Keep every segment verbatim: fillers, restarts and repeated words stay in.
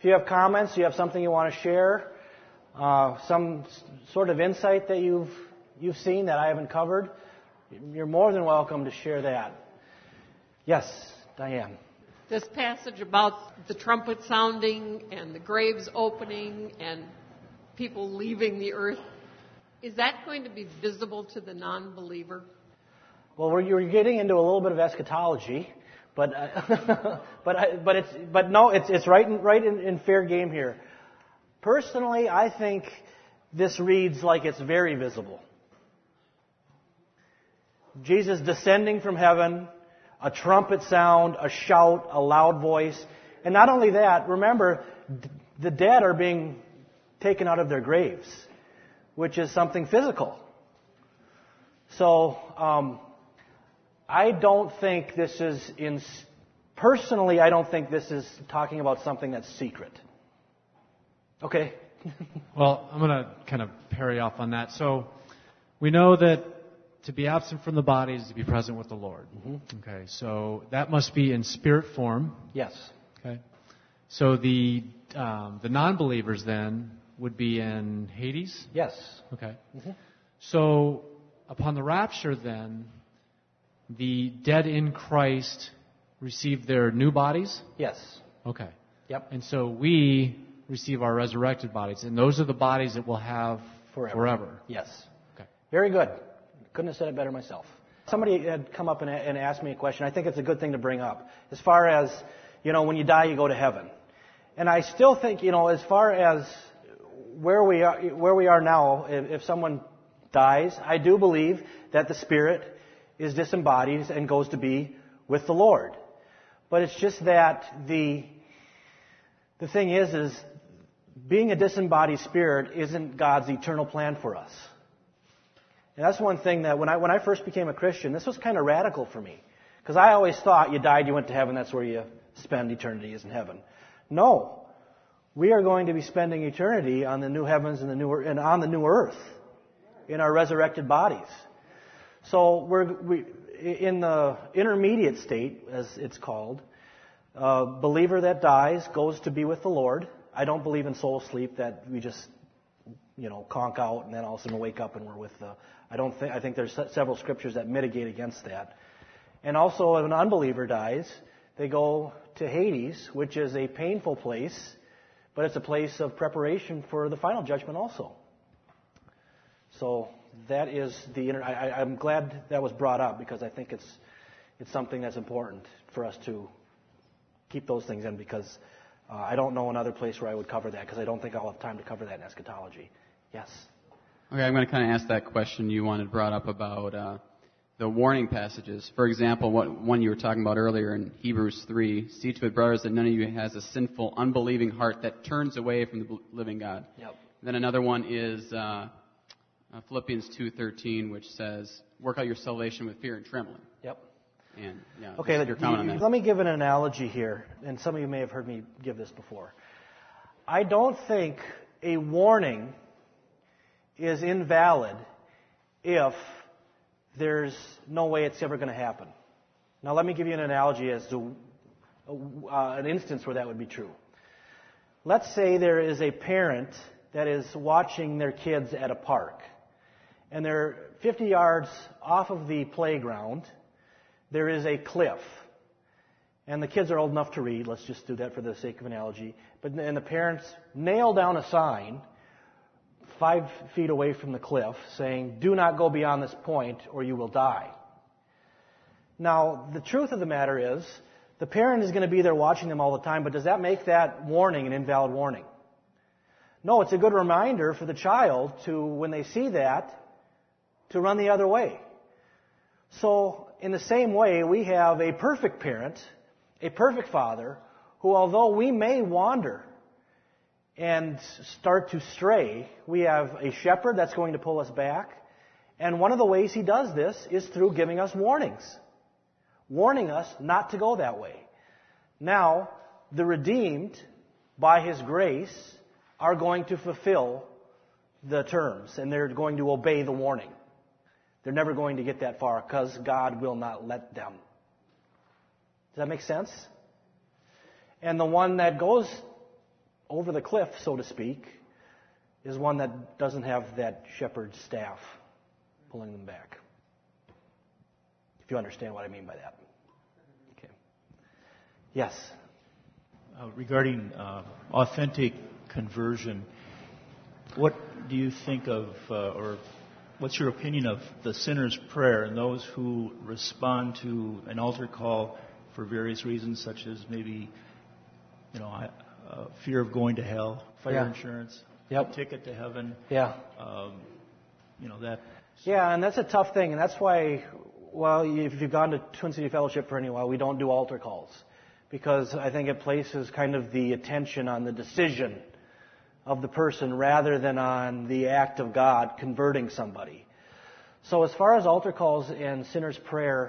If you have comments, you have something you want to share, uh, some s- sort of insight that you've you've seen that I haven't covered, you're more than welcome to share that. Yes, Diane. This passage about the trumpet sounding and the graves opening and people leaving the earth, is that going to be visible to the non-believer? Well, we're, you're getting into a little bit of eschatology, but uh, but I, but it's but no, it's it's right in, right in, in fair game here. Personally, I think this reads like it's very visible. Jesus descending from heaven, a trumpet sound, a shout, a loud voice, and not only that. Remember, d- the dead are being taken out of their graves, which is something physical. So. Um, I don't think this is in, personally, I don't think this is talking about something that's secret. Okay? Well, I'm going to kind of parry off on that. So we know that to be absent from the body is to be present with the Lord. Mm-hmm. Okay, so that must be in spirit form. Yes. Okay. So the um, the non-believers then would be in Hades? Yes. Okay. Mm-hmm. So upon the rapture then, the dead in Christ receive their new bodies? Yes. Okay. Yep. And so we receive our resurrected bodies, and those are the bodies that we'll have Forever. forever. Yes. Okay. Very good. Couldn't have said it better myself. Somebody had come up and, and asked me a question. I think it's a good thing to bring up. As far as, you know, when you die, you go to heaven. And I still think, you know, as far as where we are, where we are now, if, if someone dies, I do believe that the spirit is disembodied and goes to be with the Lord. But it's just that the the thing is, is being a disembodied spirit isn't God's eternal plan for us. And that's one thing that when I when I first became a Christian, this was kind of radical for me. Because I always thought you died, you went to heaven, that's where you spend eternity, is in heaven. No. We are going to be spending eternity on the new heavens and the new and on the new earth in our resurrected bodies. So we're we, in the intermediate state, as it's called. A believer that dies goes to be with the Lord. I don't believe in soul sleep, that we just, you know, conk out and then all of a sudden wake up and we're with the. I don't think. I think there's several scriptures that mitigate against that. And also, if an unbeliever dies, they go to Hades, which is a painful place, but it's a place of preparation for the final judgment also. So. That is the. I, I'm glad that was brought up because I think it's it's something that's important for us to keep those things in because uh, I don't know another place where I would cover that because I don't think I'll have time to cover that in eschatology. Yes. Okay, I'm going to kind of ask that question you wanted brought up about uh, the warning passages. For example, what one you were talking about earlier in Hebrews three: "See to it, brothers, that none of you has a sinful, unbelieving heart that turns away from the living God." Yep. Then another one is. Uh, Uh, Philippians two thirteen, which says, "Work out your salvation with fear and trembling." Yep. And yeah, okay, your comment on that. Let me give an analogy here, and some of you may have heard me give this before. I don't think a warning is invalid if there's no way it's ever going to happen. Now, let me give you an analogy as to uh, an instance where that would be true. Let's say there is a parent that is watching their kids at a park. And they're fifty yards off of the playground. There is a cliff. And the kids are old enough to read. Let's just do that for the sake of analogy. But and the parents nail down a sign five feet away from the cliff saying, "Do not go beyond this point or you will die." Now, the truth of the matter is, the parent is going to be there watching them all the time, but does that make that warning an invalid warning? No, it's a good reminder for the child to, when they see that, to run the other way. So, in the same way, we have a perfect parent, a perfect father, who, although we may wander and start to stray, we have a shepherd that's going to pull us back. And one of the ways he does this is through giving us warnings, warning us not to go that way. Now, the redeemed, by his grace, are going to fulfill the terms, and they're going to obey the warning. They're never going to get that far because God will not let them. Does that make sense? And the one that goes over the cliff, so to speak, is one that doesn't have that shepherd's staff pulling them back. If you understand what I mean by that. Okay. Yes? Uh, regarding uh, authentic conversion, what do you think of, uh, or what's your opinion of the sinner's prayer and those who respond to an altar call for various reasons, such as maybe, you know, uh, fear of going to hell, fire Yeah. insurance, Yep. a ticket to heaven, Yeah. um, you know, that. Yeah, and that's a tough thing, and that's why, well, if you've gone to Twin City Fellowship for any while, we don't do altar calls, because I think it places kind of the attention on the decision of the person rather than on the act of God converting somebody. So as far as altar calls and sinner's prayer,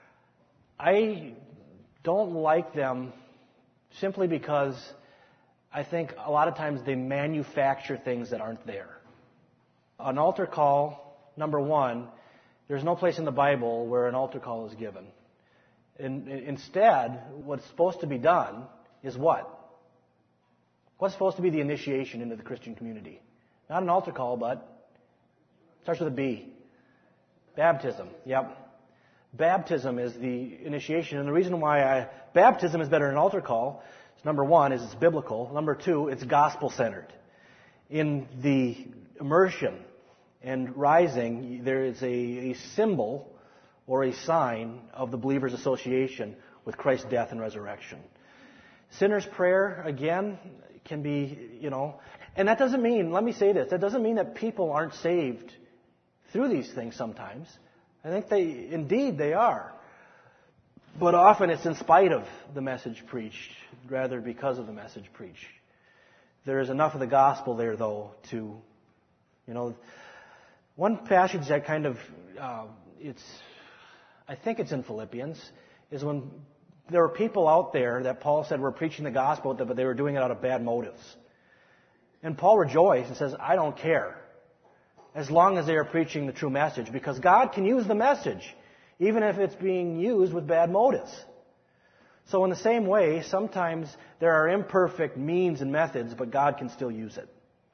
I don't like them simply because I think a lot of times they manufacture things that aren't there. An altar call, number one, there's no place in the Bible where an altar call is given. In, instead, what's supposed to be done is what? What's supposed to be the initiation into the Christian community? Not an altar call, but it starts with a B. Baptism. Yep. Baptism is the initiation. And the reason why I, baptism is better than an altar call is, number one, is it's biblical. Number two, it's gospel-centered. In the immersion and rising, there is a, a symbol or a sign of the believer's association with Christ's death and resurrection. Sinner's prayer, again, can be, you know, and that doesn't mean, let me say this, that doesn't mean that people aren't saved through these things sometimes. I think they, indeed they are. But often it's in spite of the message preached, rather because of the message preached. There is enough of the gospel there, though, to, you know, one passage that kind of, uh, it's, I think it's in Philippians, is when there were people out there that Paul said were preaching the gospel, but they were doing it out of bad motives. And Paul rejoiced and says, I don't care, as long as they are preaching the true message, because God can use the message, even if it's being used with bad motives. So in the same way, sometimes there are imperfect means and methods, but God can still use it.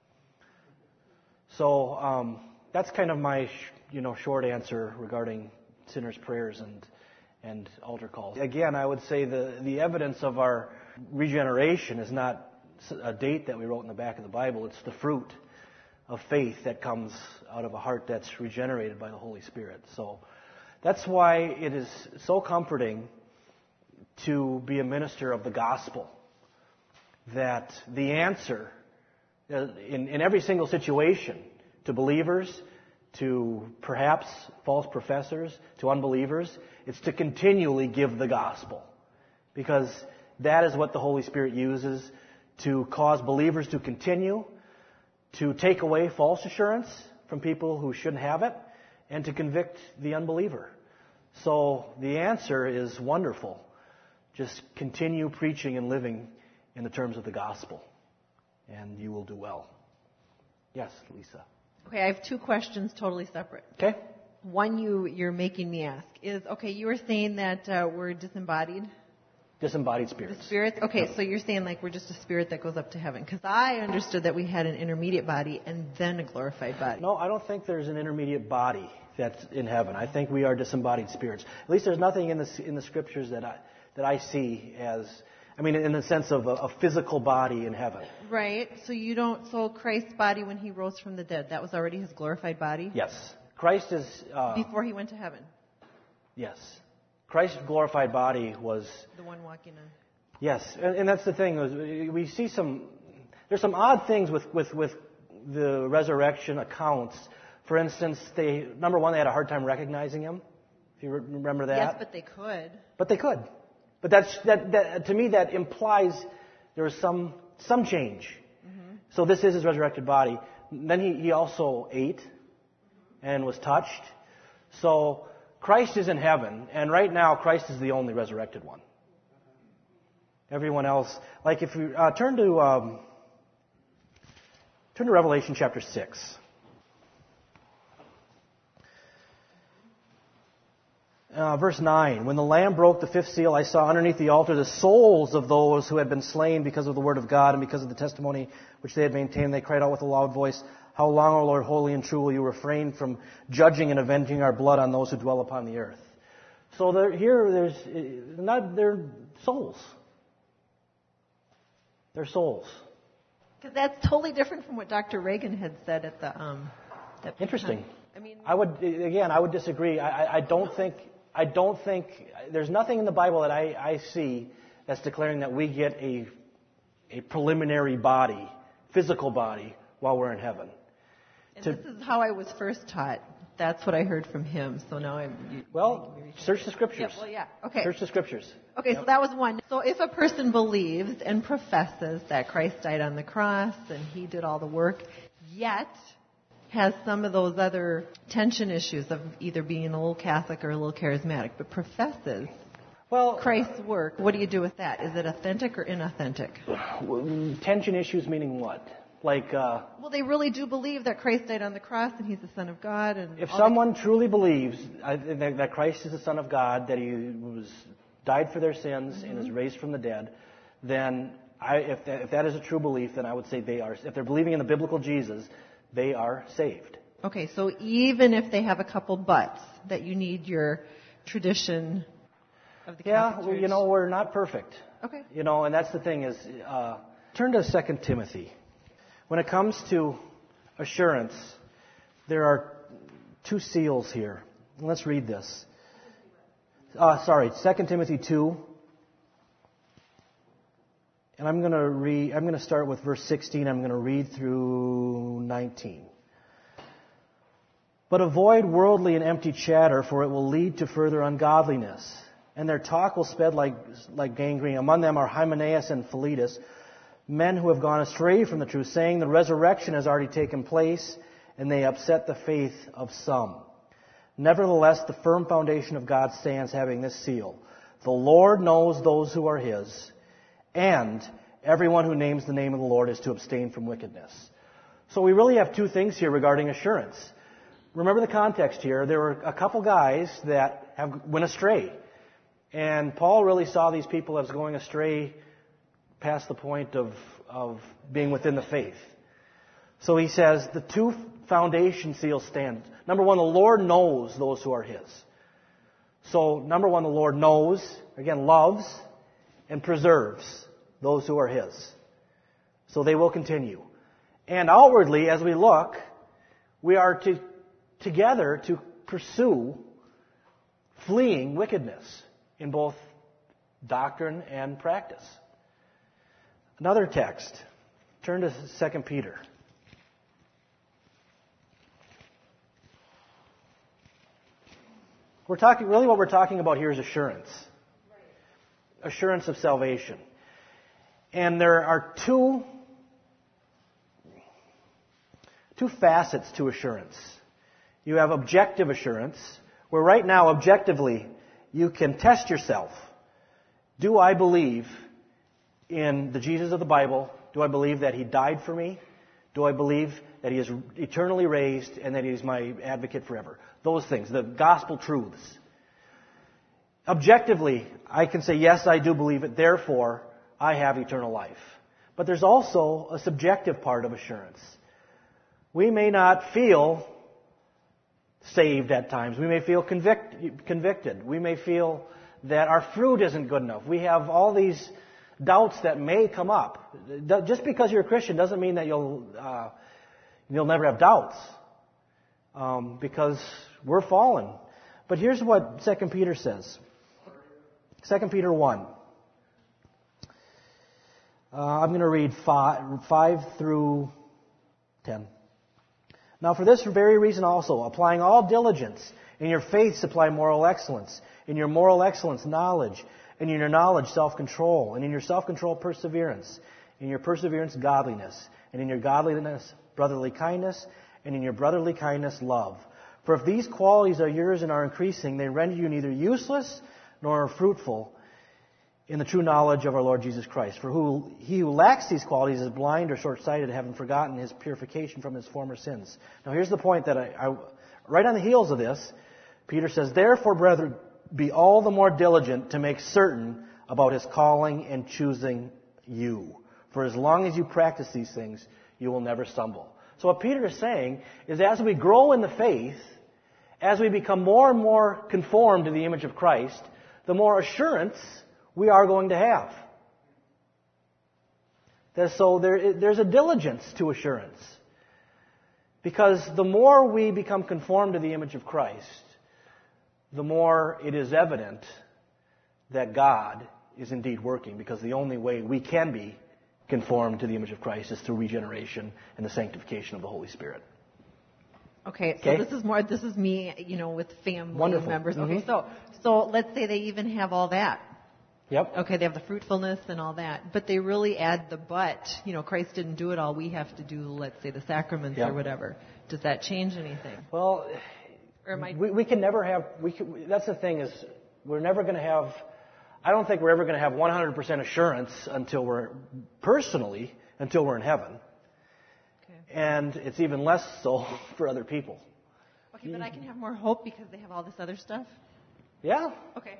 So um, that's kind of my, you know, short answer regarding sinners' prayers and and altar calls. Again, I would say the, the evidence of our regeneration is not a date that we wrote in the back of the Bible. It's the fruit of faith that comes out of a heart that's regenerated by the Holy Spirit. So that's why it is so comforting to be a minister of the gospel, that the answer in, in every single situation to believers, to perhaps false professors, to unbelievers, it's to continually give the gospel. Because that is what the Holy Spirit uses to cause believers to continue, to take away false assurance from people who shouldn't have it, and to convict the unbeliever. So the answer is wonderful. Just continue preaching and living in the terms of the gospel, and you will do well. Yes, Lisa. Okay, I have two questions totally separate. Okay. One you, you're making me ask is, okay, you were saying that uh, we're disembodied. Disembodied spirits. The spirits? Okay, so you're saying like we're just a spirit that goes up to heaven. Because I understood that we had an intermediate body and then a glorified body. No, I don't think there's an intermediate body that's in heaven. I think we are disembodied spirits. At least there's nothing in the, in the scriptures that I, that I see as, I mean, in the sense of a, a physical body in heaven. Right. So you don't, so Christ's body when he rose from the dead, that was already his glorified body? Yes. Christ is... Uh, Before he went to heaven? Yes. Christ's glorified body was... The one walking on... Yes, and, and that's the thing. Is we see some... There's some odd things with, with, with the resurrection accounts. For instance, they number one, they had a hard time recognizing him. If you remember that. Yes, but they could. But they could. But that's that, that to me that implies there was some some change. Mm-hmm. So this is his resurrected body. Then he, he also ate and was touched. So Christ is in heaven, and right now Christ is the only resurrected one. Everyone else, like if you uh, turn to um, turn to Revelation chapter six. Uh, verse nine, when the Lamb broke the fifth seal, I saw underneath the altar the souls of those who had been slain because of the word of God and because of the testimony which they had maintained. They cried out with a loud voice, how long, O Lord, holy and true, will you refrain from judging and avenging our blood on those who dwell upon the earth? So there, here, there's not, they're souls. They're souls. Because that's totally different from what Doctor Reagan had said at the... Um, that Interesting. time. I mean, I would, again, I would disagree. I, I, I don't think... I don't think, there's nothing in the Bible that I, I see that's declaring that we get a, a preliminary body, physical body, while we're in heaven. And to, this is how I was first taught. That's what I heard from him. So now I'm... You, well, search the Scriptures. Yeah, well, yeah. Okay. Search the Scriptures. Okay, yep. So that was one. So if a person believes and professes that Christ died on the cross and he did all the work, yet has some of those other tension issues of either being a little Catholic or a little charismatic, but professes well, Christ's work, what do you do with that? Is it authentic or inauthentic? Tension issues meaning what? Like, uh, well, they really do believe that Christ died on the cross and he's the Son of God. And if someone the... truly believes uh, that, that Christ is the Son of God, that he was died for their sins mm-hmm. and is raised from the dead, then I, if, that, if that is a true belief, then I would say they are. If they're believing in the biblical Jesus, they are saved. Okay, so even if they have a couple buts, that you need your tradition of the Catholic yeah, Church. well, you know, we're not perfect. Okay. You know, and that's the thing is, uh, turn to Second Timothy. When it comes to assurance, there are two seals here. Let's read this. Uh, sorry, Second Timothy two. And I'm going to read. I'm going to start with verse sixteen. I'm going to read through nineteen. But avoid worldly and empty chatter, for it will lead to further ungodliness. And their talk will spread like like gangrene. Among them are Hymenaeus and Philetus, men who have gone astray from the truth, saying the resurrection has already taken place, and they upset the faith of some. Nevertheless, the firm foundation of God stands, having this seal: the Lord knows those who are His. And everyone who names the name of the Lord is to abstain from wickedness. So we really have two things here regarding assurance. Remember the context here. There were a couple guys that have went astray. And Paul really saw these people as going astray past the point of, of being within the faith. So he says the two foundation seals stand. Number one, the Lord knows those who are His. So number one, the Lord knows, again, loves, and preserves those who are His. So they will continue. And outwardly, as we look, we are to together to pursue fleeing wickedness in both doctrine and practice. Another text. Turn to Second Peter. We're talking, really what we're talking about here is assurance. Assurance of salvation. And there are two, two facets to assurance. You have objective assurance, where right now, objectively, you can test yourself. Do I believe in the Jesus of the Bible? Do I believe that He died for me? Do I believe that He is eternally raised and that He is my advocate forever? Those things, the gospel truths. Objectively, I can say, yes, I do believe it, therefore, I have eternal life. But there's also a subjective part of assurance. We may not feel saved at times. We may feel convict, convicted. We may feel that our fruit isn't good enough. We have all these doubts that may come up. Just because you're a Christian doesn't mean that you'll uh, you'll never have doubts, um, because we're fallen. But here's what Second Peter says. Second Peter one. Uh, I'm going to read five, five through ten. Now for this very reason also, applying all diligence, in your faith supply moral excellence, in your moral excellence knowledge, and in your knowledge self-control, and in your self-control perseverance, in your perseverance godliness, and in your godliness brotherly kindness, and in your brotherly kindness love. For if these qualities are yours and are increasing, they render you neither useless nor fruitful in the true knowledge of our Lord Jesus Christ. For who, he who lacks these qualities is blind or short-sighted, having forgotten his purification from his former sins. Now here's the point that I, I right on the heels of this, Peter says, Therefore, brethren, be all the more diligent to make certain about His calling and choosing you. For as long as you practice these things, you will never stumble. So what Peter is saying is as we grow in the faith, as we become more and more conformed to the image of Christ, the more assurance we are going to have. So there, there's a diligence to assurance. Because the more we become conformed to the image of Christ, the more it is evident that God is indeed working. Because the only way we can be conformed to the image of Christ is through regeneration and the sanctification of the Holy Spirit. Okay, so Okay? this is more, this is me, you know, with family Wonderful. members. Okay, Mhm. so, so let's say they even have all that. Yep. Okay, they have the fruitfulness and all that, but they really add the but. You know, Christ didn't do it all. We have to do, let's say, the sacraments Yep. or whatever. Does that change anything? Well, Or am I? we, we can never have, we can, that's the thing is, we're never going to have, I don't think we're ever going to have one hundred percent assurance until we're, personally, until we're in heaven. Okay. And it's even less so for other people. Okay, but I can have more hope because they have all this other stuff. Yeah. Okay.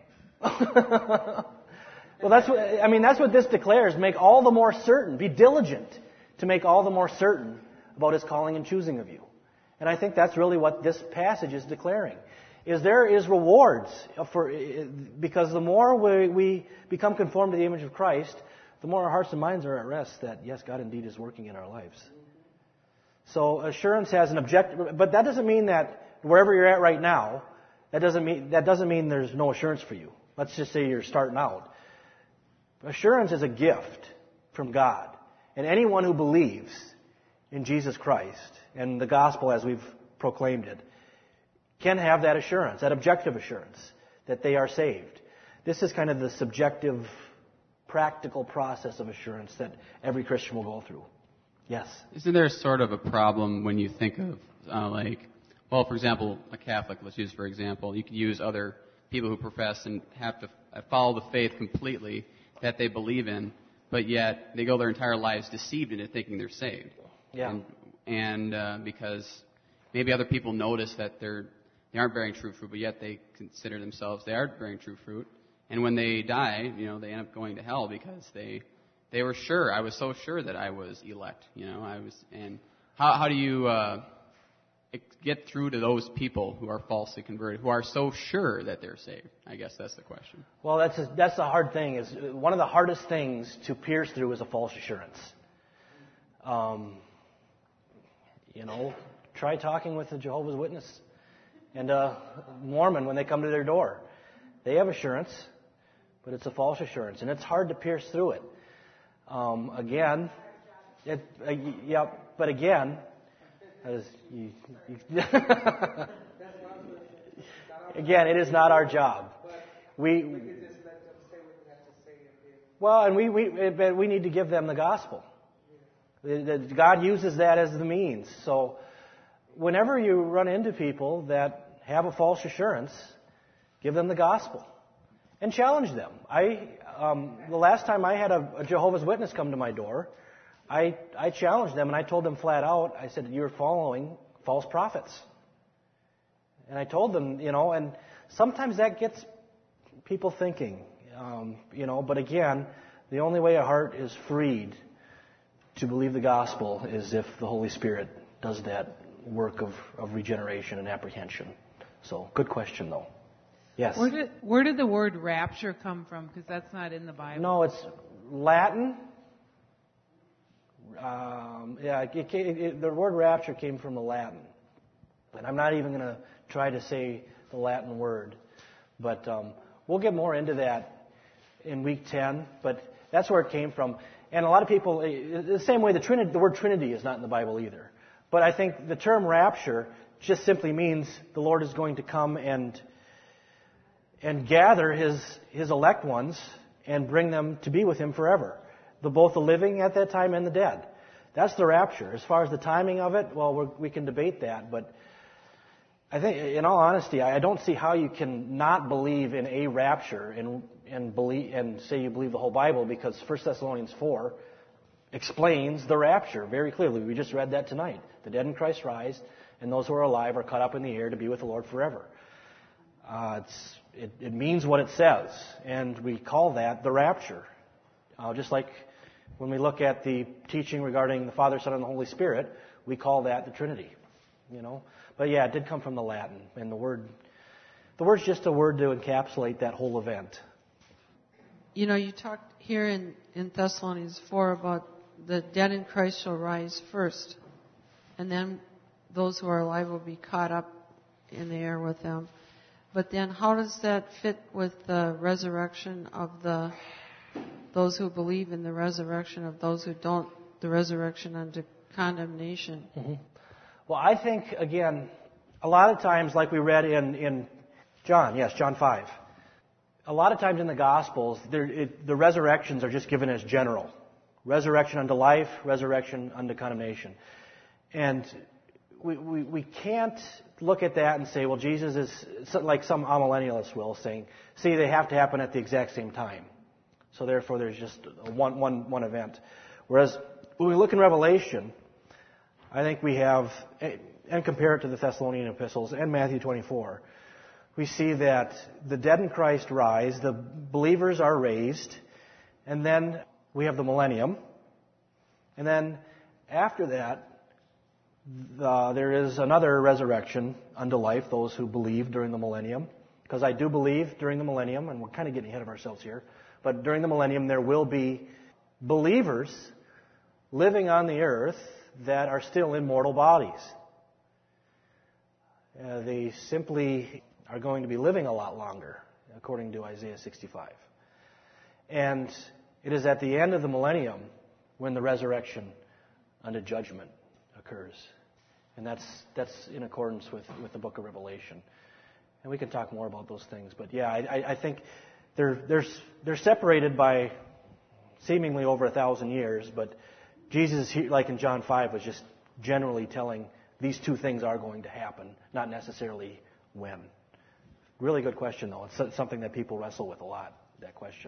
Well, that's what, I mean, that's what this declares. Make all the more certain. Be diligent to make all the more certain about His calling and choosing of you. And I think that's really what this passage is declaring. Is there is rewards for, because the more we, we become conformed to the image of Christ, the more our hearts and minds are at rest that, yes, God indeed is working in our lives. So assurance has an objective, but that doesn't mean that wherever you're at right now, that doesn't mean, that doesn't mean there's no assurance for you. Let's just say you're starting out. Assurance is a gift from God. And anyone who believes in Jesus Christ and the gospel as we've proclaimed it can have that assurance, that objective assurance that they are saved. This is kind of the subjective, practical process of assurance that every Christian will go through. Yes? Isn't there sort of a problem when you think of, uh, like, well, for example, a Catholic, let's use for example, you could use other people who profess and have to follow the faith completely that they believe in, but yet they go their entire lives deceived into thinking they're saved. Yeah. And, and uh, because maybe other people notice that they're they aren't bearing true fruit, but yet they consider themselves they are bearing true fruit. And when they die, you know, they end up going to hell because they they were sure. I was so sure that I was elect. You know, I was. And how how do you uh, get through to those people who are falsely converted, who are so sure that they're saved? I guess that's the question. Well, that's a, that's the hard thing. Is one of the hardest things to pierce through is a false assurance. Um, you know, try talking with a Jehovah's Witness and a Mormon when they come to their door. They have assurance, but it's a false assurance, and it's hard to pierce through it. Um, again, it, uh, yeah, but again, as you, you again, it is not our job. We well, and we we but we need to give them the gospel. God uses that as the means. So, whenever you run into people that have a false assurance, give them the gospel and challenge them. I um, the last time I had a, a Jehovah's Witness come to my door, I I challenged them and I told them flat out. I said, "You're following false prophets." And I told them, you know, and sometimes that gets people thinking, um, you know. But again, the only way a heart is freed to believe the gospel is if the Holy Spirit does that work of, of regeneration and apprehension. So, good question, though. Yes? Where did, where did the word rapture come from? Because that's not in the Bible. No, it's Latin. Um, yeah, it, it, it, the word rapture came from the Latin. And I'm not even going to try to say the Latin word. But um, we'll get more into that in week ten. But that's where it came from. And a lot of people, the same way the Trinity, the word Trinity is not in the Bible either. But I think the term rapture just simply means the Lord is going to come and and gather His His elect ones and bring them to be with Him forever. The, both the living at that time and the dead. That's the rapture. As far as the timing of it, well, we're, we can debate that. But I think, in all honesty, I don't see how you can not believe in a rapture and and believe and say you believe the whole Bible, because First Thessalonians four explains the rapture very clearly. We just read that tonight. The dead in Christ rise, and those who are alive are caught up in the air to be with the Lord forever. Uh, it's, it, it means what it says, and we call that the rapture. Uh, just like when we look at the teaching regarding the Father, Son, and the Holy Spirit, we call that the Trinity. You know, but yeah, it did come from the Latin, and the word, the word's just a word to encapsulate that whole event. You know, you talked here in, in Thessalonians four about the dead in Christ shall rise first, and then those who are alive will be caught up in the air with them. But then how does that fit with the resurrection of the those who believe in the resurrection of those who don't, the resurrection unto condemnation? Mm-hmm. Well, I think, again, a lot of times, like we read in, in John, yes, John five, a lot of times in the Gospels, it, the resurrections are just given as general. Resurrection unto life, resurrection unto condemnation. And we, we, we can't look at that and say, well, Jesus is, like some amillennialists will, saying, see, they have to happen at the exact same time. So therefore, there's just one, one, one event. Whereas when we look in Revelation, I think we have, and compare it to the Thessalonian epistles and Matthew twenty-four, we see that the dead in Christ rise, the believers are raised, and then we have the millennium. And then after that, the, there is another resurrection unto life, those who believe during the millennium. Because I do believe during the millennium, and we're kind of getting ahead of ourselves here, but during the millennium there will be believers living on the earth that are still in mortal bodies. Uh, they simply are going to be living a lot longer, according to Isaiah sixty-five. And it is at the end of the millennium when the resurrection unto judgment occurs. And that's that's in accordance with, with the book of Revelation. And we can talk more about those things. But yeah, I, I think they're, they're, they're separated by seemingly over a thousand years, but Jesus, like in John five, was just generally telling these two things are going to happen, not necessarily when. Really good question, though. It's something that people wrestle with a lot, that question.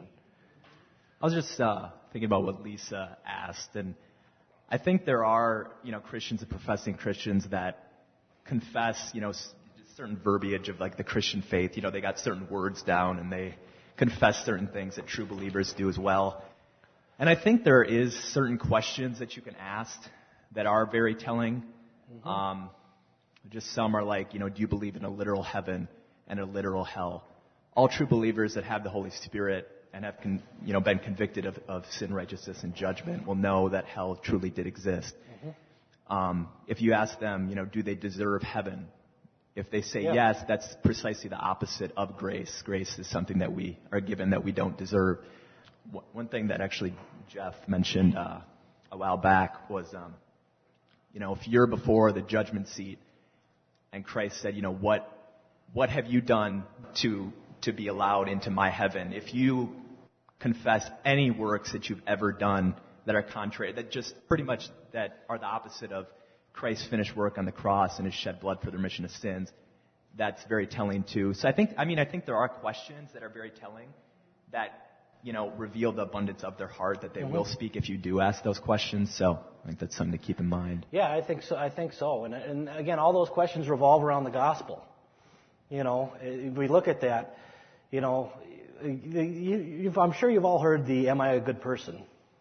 I was just uh, thinking about what Lisa asked, and I think there are, you know, Christians and professing Christians that confess, you know, certain verbiage of like the Christian faith. You know, they got certain words down, and they confess certain things that true believers do as well. And I think there is certain questions that you can ask that are very telling. Mm-hmm. Um, just some are like, you know, do you believe in a literal heaven and a literal hell? All true believers that have the Holy Spirit and have, con- you know, been convicted of, of sin, righteousness, and judgment will know that hell truly did exist. Mm-hmm. Um, if you ask them, you know, do they deserve heaven? If they say yeah. yes, that's precisely the opposite of grace. Grace is something that we are given that we don't deserve. One thing that actually Jeff mentioned uh, a while back was, um, you know, if you're before the judgment seat and Christ said, you know, what what have you done to to be allowed into my heaven? If you confess any works that you've ever done that are contrary, that just pretty much that are the opposite of Christ's finished work on the cross and his shed blood for the remission of sins, that's very telling too. So I think, I mean, I think there are questions that are very telling that, you know, reveal the abundance of their heart, that they mm-hmm. will speak if you do ask those questions. So I think that's something to keep in mind. Yeah, I think so. I think so. And, and again, all those questions revolve around the gospel. You know, if we look at that, you know, you, you've, I'm sure you've all heard the "Am I a good person?"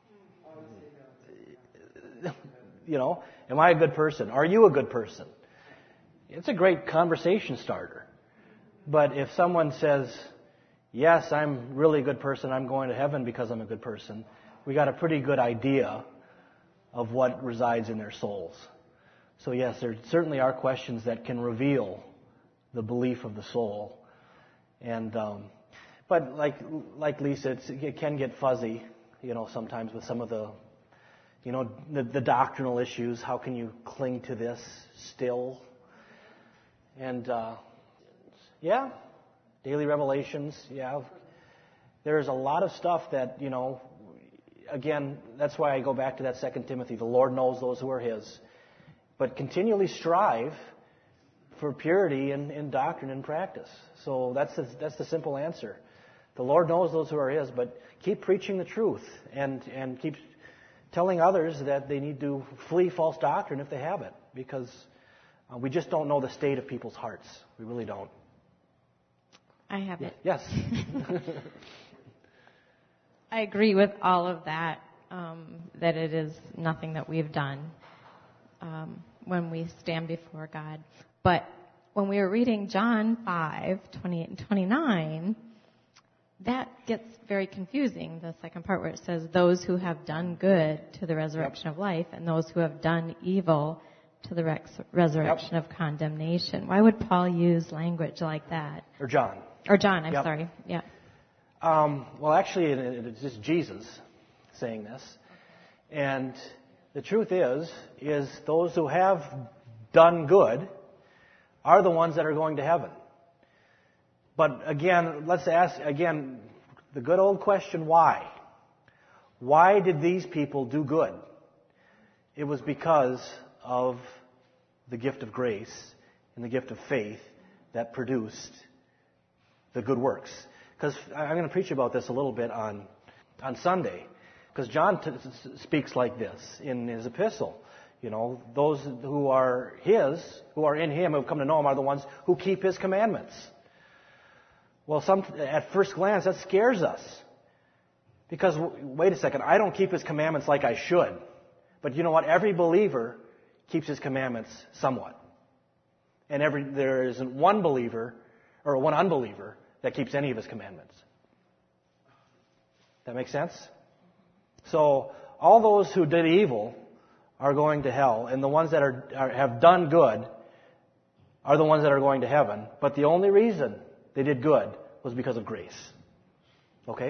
You know, am I a good person? Are you a good person? It's a great conversation starter. But if someone says, yes, I'm really a good person, I'm going to heaven because I'm a good person, we got a pretty good idea of what resides in their souls. So yes, there certainly are questions that can reveal the belief of the soul. And um, but like like Lisa, it's, it can get fuzzy, you know, sometimes with some of the, you know, the, the doctrinal issues. How can you cling to this still? And uh, yeah, daily revelations. Yeah, there's a lot of stuff that, you know. Again, that's why I go back to that Second Timothy. The Lord knows those who are His, but continually strive for purity in, in doctrine and practice. So that's the, that's the simple answer. The Lord knows those who are His, but keep preaching the truth and, and keep telling others that they need to flee false doctrine if they have it, because uh, we just don't know the state of people's hearts. We really don't. I have it. Yes. I agree with all of that, um, that it is nothing that we've done um, when we stand before God. But when we were reading John five, twenty-eight and twenty-nine, that gets very confusing, the second part where it says, those who have done good to the resurrection of life, and those who have done evil to the rex- resurrection Yep. of condemnation. Why would Paul use language like that? Or John. Or John, I'm Yep. sorry. Yeah. Um, well, actually, it, it, it's just Jesus saying this. And the truth is, is those who have done good are the ones that are going to heaven. But again, let's ask, again, the good old question, why? Why did these people do good? It was because of the gift of grace and the gift of faith that produced the good works. Because I'm going to preach about this a little bit on, on Sunday. Because John t- speaks like this in his epistle. You know, those who are his, who are in him, who have come to know him, are the ones who keep his commandments. Well, some, at first glance, that scares us. Because, wait a second, I don't keep his commandments like I should. But you know what? Every believer keeps his commandments somewhat. And every there isn't one believer, or one unbeliever, that keeps any of his commandments. That make sense? So, all those who did evil are going to hell, and the ones that are, are have done good are the ones that are going to heaven. But the only reason they did good was because of grace. Okay?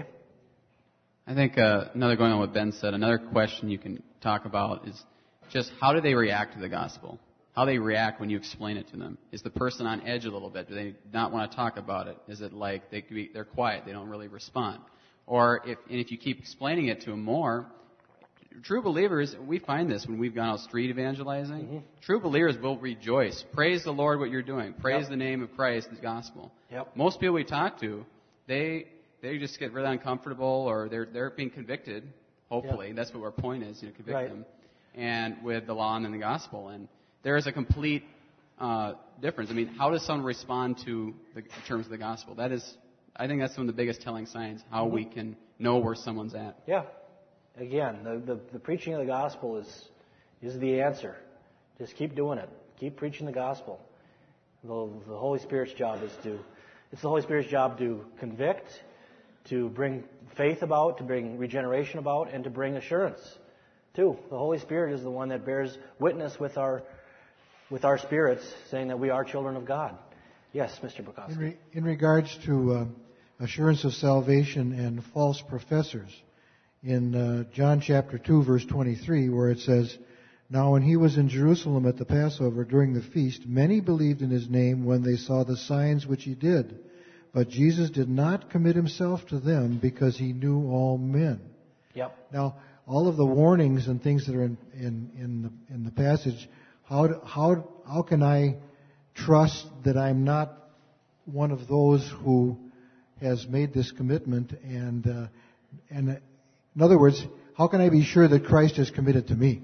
I think uh, another going on what Ben said, another question you can talk about is just how do they react to the gospel? How they react when you explain it to them. Is the person on edge a little bit? Do they not want to talk about it? Is it like they could be, they're quiet, they don't really respond? Or if and if you keep explaining it to them more, true believers, we find this when we've gone out street evangelizing. Mm-hmm. True believers will rejoice. Praise the Lord what you're doing. Praise yep. the name of Christ, the gospel. Yep. Most people we talk to, they they just get really uncomfortable or they're they're being convicted. Hopefully, yep. that's what our point is, you know, convict right. them, and with the law and then the gospel. And there is a complete uh, difference. I mean, how does someone respond to the in terms of the gospel? That is, I think that's one of the biggest telling signs how mm-hmm. we can know where someone's at. Yeah. Again, the, the, the preaching of the gospel is is the answer. Just keep doing it. Keep preaching the gospel. The, the Holy Spirit's job is to, it's the Holy Spirit's job to convict, to bring faith about, to bring regeneration about, and to bring assurance too. The Holy Spirit is the one that bears witness with our with our spirits, saying that we are children of God. Yes, Mister Bukowski. In, re, in regards to uh, assurance of salvation and false professors, in uh, John chapter two, verse twenty-three, where it says, "Now when he was in Jerusalem at the Passover during the feast, many believed in his name when they saw the signs which he did. But Jesus did not commit himself to them because he knew all men." Yep. Now, all of the warnings and things that are in in, in the in the passage, how do, how how can I trust that I'm not one of those who has made this commitment and uh, and in other words, how can I be sure that Christ is committed to me?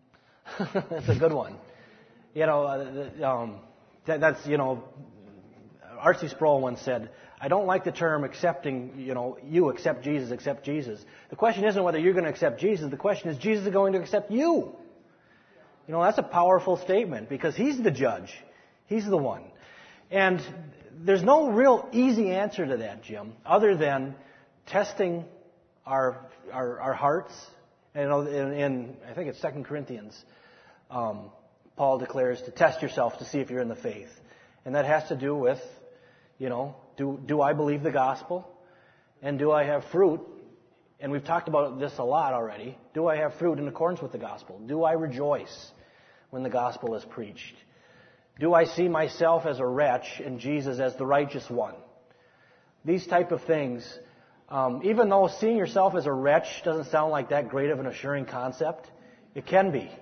That's a good one. You know, uh, um, that, that's, you know, R C Sproul once said, I don't like the term accepting, you know, you accept Jesus, accept Jesus. The question isn't whether you're going to accept Jesus. The question is, Jesus is going to accept you. You know, that's a powerful statement because he's the judge. He's the one. And there's no real easy answer to that, Jim, other than testing our our, our hearts. And in, in, I think it's Second Corinthians, um, Paul declares to test yourself to see if you're in the faith. And that has to do with, you know, do, do I believe the gospel? And do I have fruit? And we've talked about this a lot already. Do I have fruit in accordance with the gospel? Do I rejoice when the gospel is preached? Do I see myself as a wretch and Jesus as the righteous one? These type of things, um, even though seeing yourself as a wretch doesn't sound like that great of an assuring concept, it can be.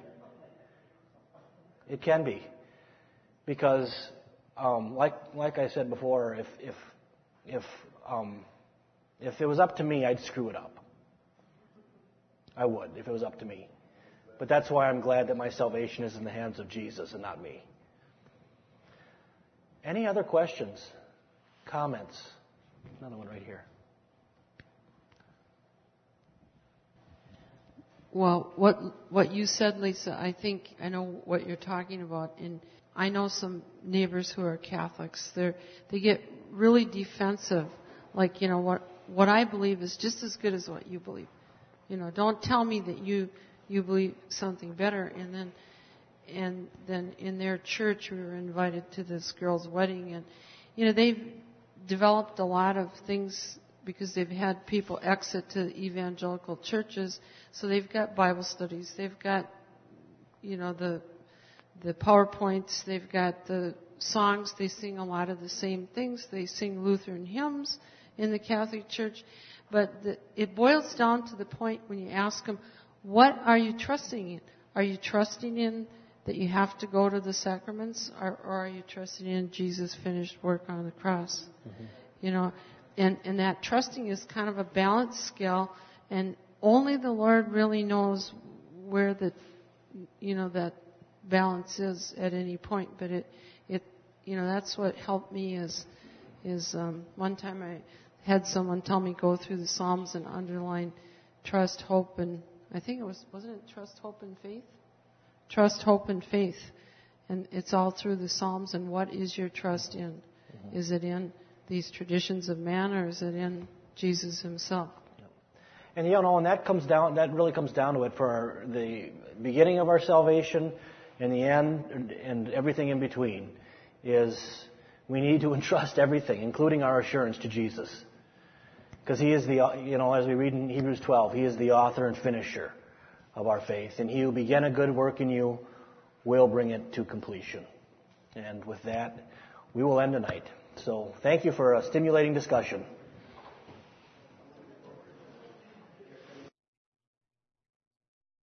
It can be. Because, um, like like I said before, if if if um, if it was up to me, I'd screw it up. I would, if it was up to me. But that's why I'm glad that my salvation is in the hands of Jesus and not me. Any other questions, comments? Another one right here. Well, what what you said, Lisa, I think I know what you're talking about. And I know some neighbors who are Catholics. They they get really defensive, like, you know, what what I believe is just as good as what you believe. You know, don't tell me that you you believe something better. And then and then in their church, we were invited to this girl's wedding, and you know, they've developed a lot of things because they've had people exit to evangelical churches. So they've got Bible studies, they've got, you know, the the PowerPoints, they've got the songs, they sing a lot of the same things. They sing Lutheran hymns in the Catholic Church. But the, it boils down to the point when you ask them, what are you trusting in? Are you trusting in that you have to go to the sacraments, or, or are you trusting in Jesus' finished work on the cross? Mm-hmm. You know, and, and that trusting is kind of a balanced scale, and only the Lord really knows where the, you know, that balance is at any point. But it, it, you know, that's what helped me is, is um, one time I had someone tell me go through the Psalms and underline trust, hope, and I think it was, wasn't it trust, hope, and faith? Trust, hope, and faith. And it's all through the Psalms. And what is your trust in? Mm-hmm. Is it in these traditions of man, or is it in Jesus himself? And you know, and that comes down, that really comes down to it for our, the beginning of our salvation and the end and, and everything in between, is we need to entrust everything, including our assurance, to Jesus. Because he is the, you know, as we read in Hebrews twelve, he is the author and finisher of our faith. And he who began a good work in you will bring it to completion. And with that, we will end tonight. So thank you for a stimulating discussion.